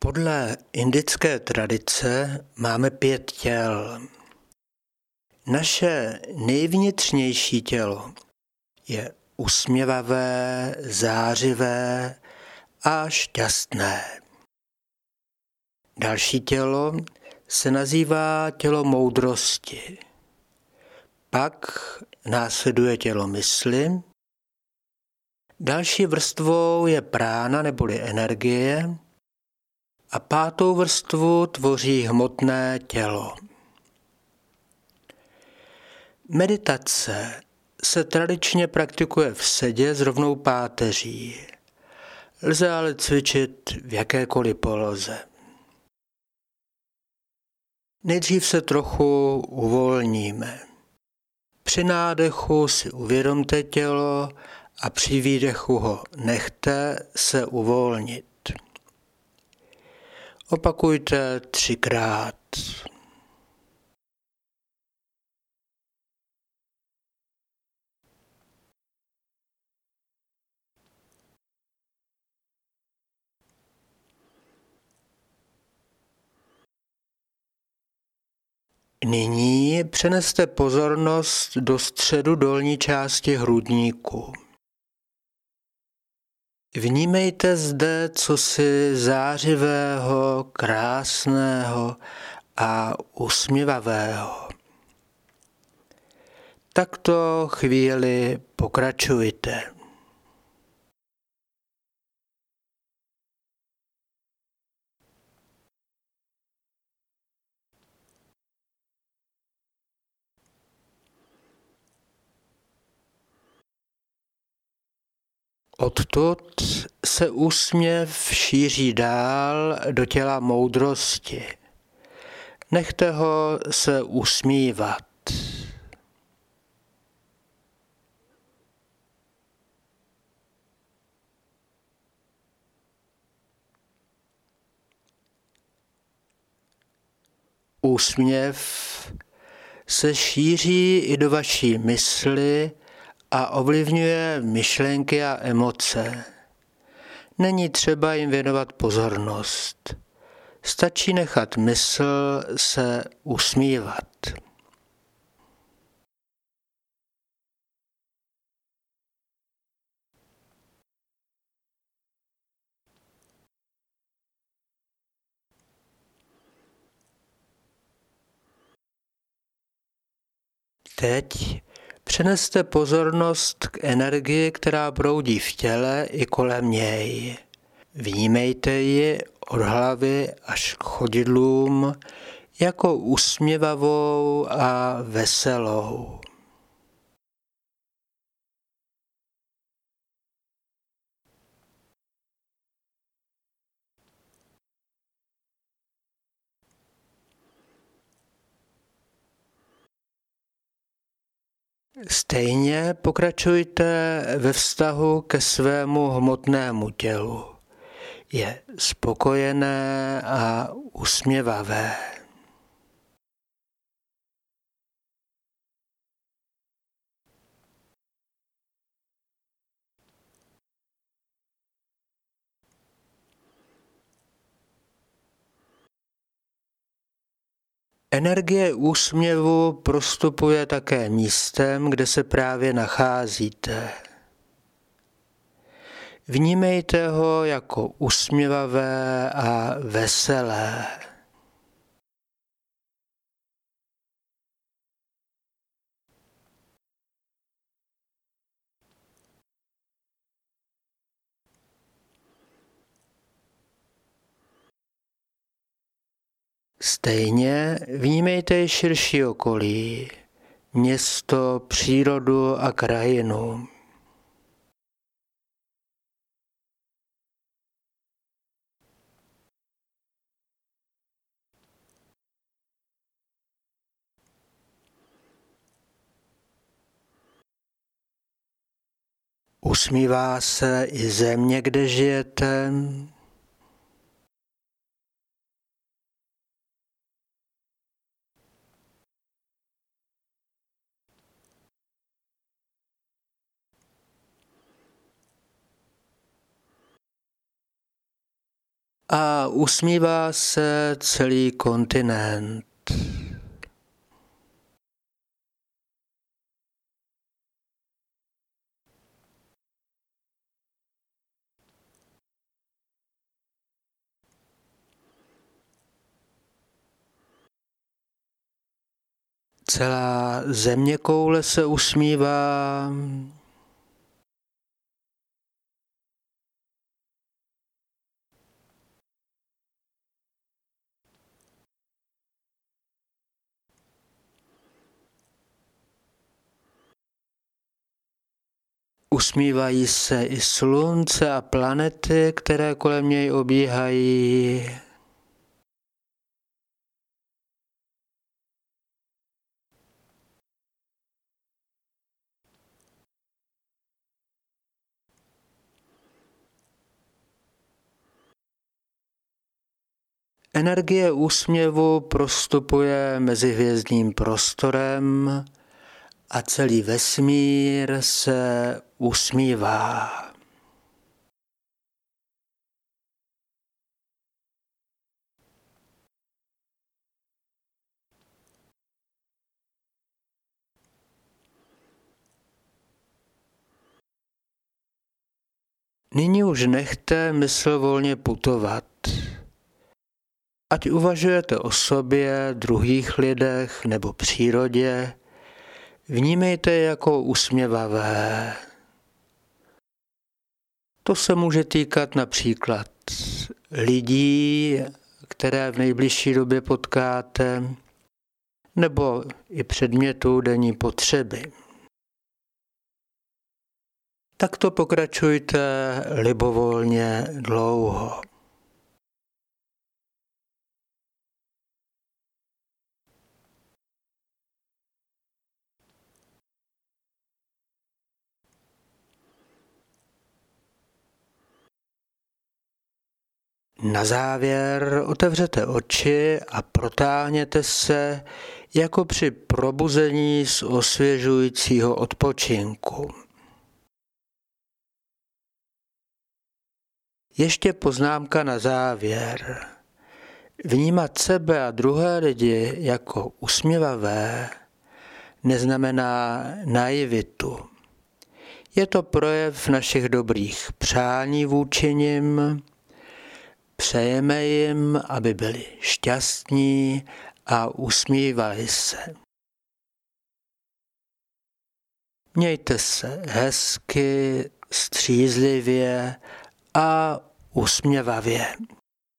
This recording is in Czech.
Podle indické tradice máme 5 těl. Naše nejvnitřnější tělo je usměvavé, zářivé a šťastné. Další tělo se nazývá tělo moudrosti. Pak následuje tělo mysli. Další vrstvou je prána neboli energie a 5. vrstvu tvoří hmotné tělo. Meditace se tradičně praktikuje v sedě s rovnou páteří. Lze ale cvičit v jakékoliv poloze. Nejdřív se trochu uvolníme. Při nádechu si uvědomte tělo a při výdechu ho nechte se uvolnit. Opakujte 3krát. Nyní přeneste pozornost do středu dolní části hrudníku. Vnímejte zde cosi zářivého, krásného a usměvavého. Takto chvíli pokračujte. Odtud se úsměv šíří dál do těla moudrosti. Nechte ho se usmívat. Úsměv se šíří i do vaší mysli a ovlivňuje myšlenky a emoce. Není třeba jim věnovat pozornost. Stačí nechat mysl se usmívat. Teď přeneste pozornost k energii, která proudí v těle i kolem něj. Vnímejte ji od hlavy až k chodidlům jako usměvavou a veselou. Stejně pokračujte ve vztahu ke svému hmotnému tělu. Je spokojené a usměvavé. Energie úsměvu prostupuje také místem, kde se právě nacházíte. Vnímejte ho jako usměvavé a veselé. Stejně vnímejte i širší okolí, město, přírodu a krajinu. Usmívá se i země, kde žijete. a usmívá se celý kontinent. Celá zeměkoule se usmívá. Usmívají se i slunce a planety, které kolem něj obíhají. Energie úsměvu prostupuje mezihvězdným prostorem a celý vesmír se usmívá. Nyní už nechte mysl volně putovat. Ať uvažujete o sobě, druhých lidech nebo přírodě, vnímejte je jako usměvavé. To se může týkat například lidí, které v nejbližší době potkáte, nebo i předmětů denní potřeby. Takto pokračujte libovolně dlouho. Na závěr otevřete oči a protáhněte se jako při probuzení z osvěžujícího odpočinku. Ještě poznámka na závěr. Vnímat sebe a druhé lidi jako usměvavé neznamená naivitu. Je to projev našich dobrých přání vůči nim. Přejeme jim, aby byli šťastní a usmívali se. Mějte se hezky, střízlivě a usměvavě.